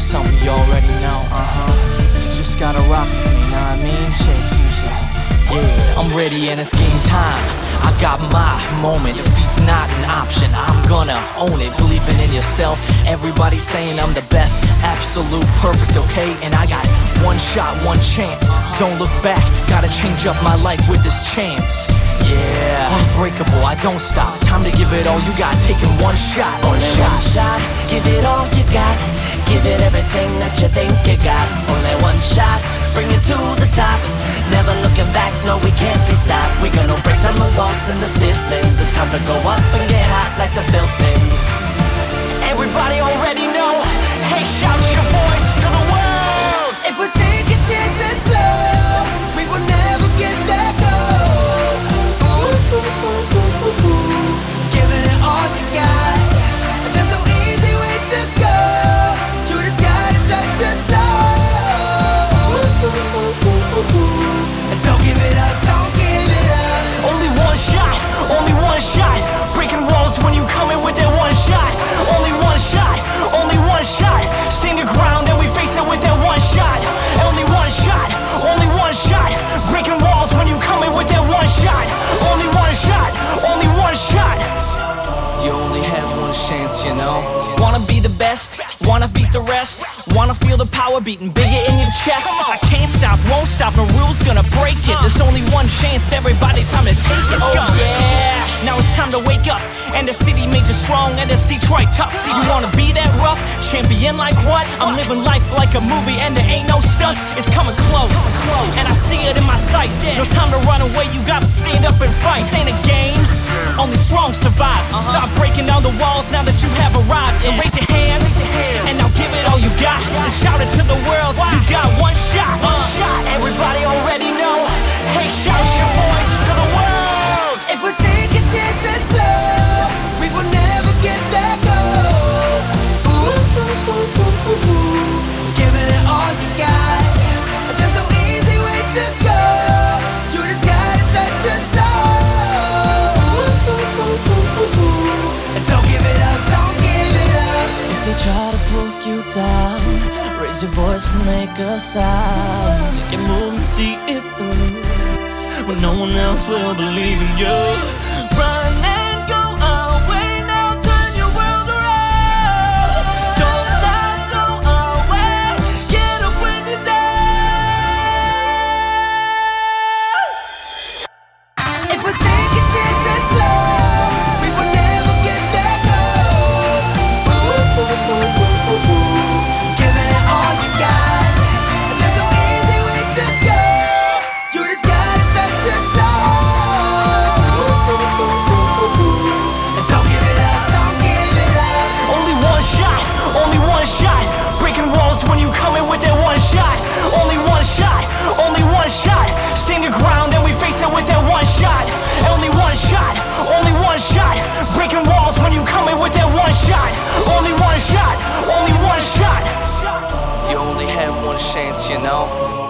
something you already know. You just gotta rock with me, know what I mean? Shake fusion. Yeah, I'm ready and it's game time. I got my moment, defeat's not an option. I'm gonna own it, believing in yourself. Everybody's saying I'm the best, absolute perfect, okay? And I got one shot, one chance. Don't look back, gotta change up my life with this chance. Yeah, unbreakable, I don't stop. Time to give it all you got, taking one shot. Only one shot, give it all you got. Give it everything that you think you got. Only one shot, bring it to the top. Never looking back, no we can't be stopped. We gonna break down the walls and the ceilings. It's time to go up and get hot like the buildings. Everybody already know. Hey, shout your voice to the world. If we take a chance and slow, we will never get that goal. Ooh, ooh, ooh, ooh, ooh, ooh. Giving it all you got. There's no easy way to go. You just gotta trust your soul. Ooh, ooh, ooh, ooh, ooh, ooh. And don't give it up, don't give it up. Only one shot, only one shot. Breaking walls when you come in with that one shot. Only one shot, only one shot. Stand your ground and we face it with that one shot. Only one shot, only one shot. Breaking walls when you come in with that one shot. Only one shot, only one shot. You only have one chance, you know. Wanna be the best, wanna beat the rest. Wanna feel the power beating bigger in your chest. I can't stop, won't stop, no rules gonna break it. There's only one chance, everybody, time to take it. Oh yeah, now it's time to wake up. And the city made you strong, and it's Detroit tough. You wanna be that rough, champion like what? I'm living life like a movie and there ain't no stunts. It's coming close, and I see it in my sights. No time to run away, you gotta stand up and fight. This ain't a game, only strong survive. Stop breaking down the walls now that you have arrived. And raise your hands, and now give it all you got. And shout it to the world, you got one shot. Everybody already know. Hey, shout your voice to the world. If we take a chance and slow, we will never get that goal. Ooh, ooh, ooh, ooh, ooh, ooh. Giving it all you got. There's no easy way to go. You just gotta trust your soul. Ooh, ooh, ooh, ooh, ooh, ooh. And don't give it up, don't give it up. If they try to put you down, raise your voice and make a sound. Take your move and see it through when no one else will believe in you. Run and go away now, turn your world around. Don't stop, go away, get up when you're down. If we take a chance and slow, we will never get that goal. Ooh, ooh, ooh, ooh, ooh, ooh. Giving it all you got. There's no easy way to go. You just gotta trust your soul. Ooh, ooh, ooh, ooh, ooh. And don't give it up, don't give it up. Only one shot, only one shot. Breaking walls when you come in with that one shot. Only one shot, only one shot. Stand your ground and we face it with that one shot. Only one shot, only one shot. Breaking walls when you come in with that one shot. Only one shot, only one shot. You only have one chance, you know.